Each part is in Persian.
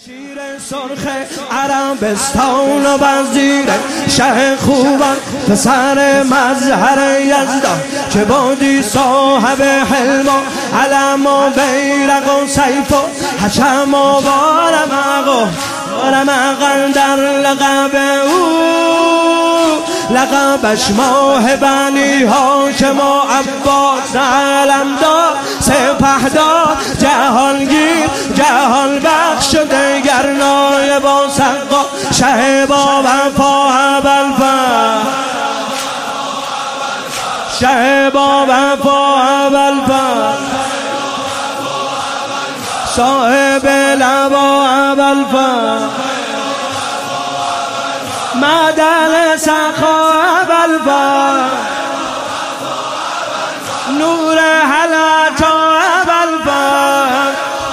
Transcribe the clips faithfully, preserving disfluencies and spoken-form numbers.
شیر سرخ عربستان و وزیر شه خوبان پسر مظهر یزدان که بودی صاحب حلم و علم و بیرق و سیف و حشم و بارمق و بارمق در لقب او لقبش ماه بنی هاشم و عباس علمدار سپهدار جهانگیر جهان بخش و دیگر نایب و سقا شه با وفا ابوالفضل شه با وفا ابوالفضل صاحب لوا ابوالفضل معدن سخا ابوالفضل نور حلاتا ابوالفضل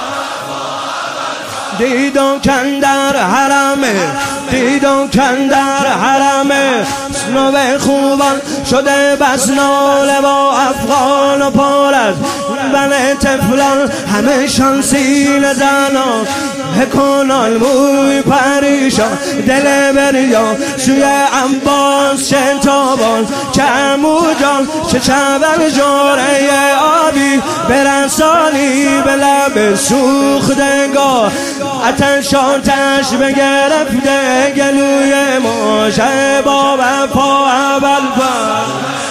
دیدم کندر حرمه دیدم کندر حرمه سنو خوبان شده بس ناله با افغان و پارد بن تفلان همه شانسین زنان هکنال موی پریشان دل بریا سوی عباس شتابان که امو جان چه چبر جاره آبی برسانی به لب سوختگاه آتش آتش بگرفته گلوی ما شه با وفا ابوالفضل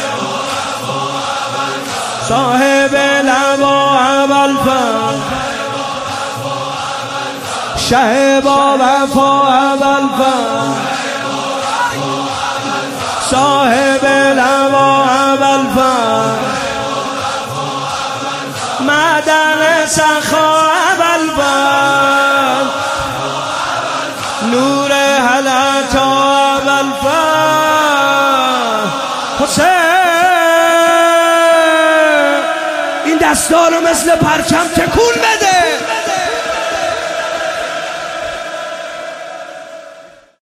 صاحب لوا ابوالفضل شه با وفا ابوالفضل صاحب لوا ابوالفضل معدن سخا ابوالفضل نور حلاتا ابوالفضل حسین این دستا رو مثل پرچم تکون بده.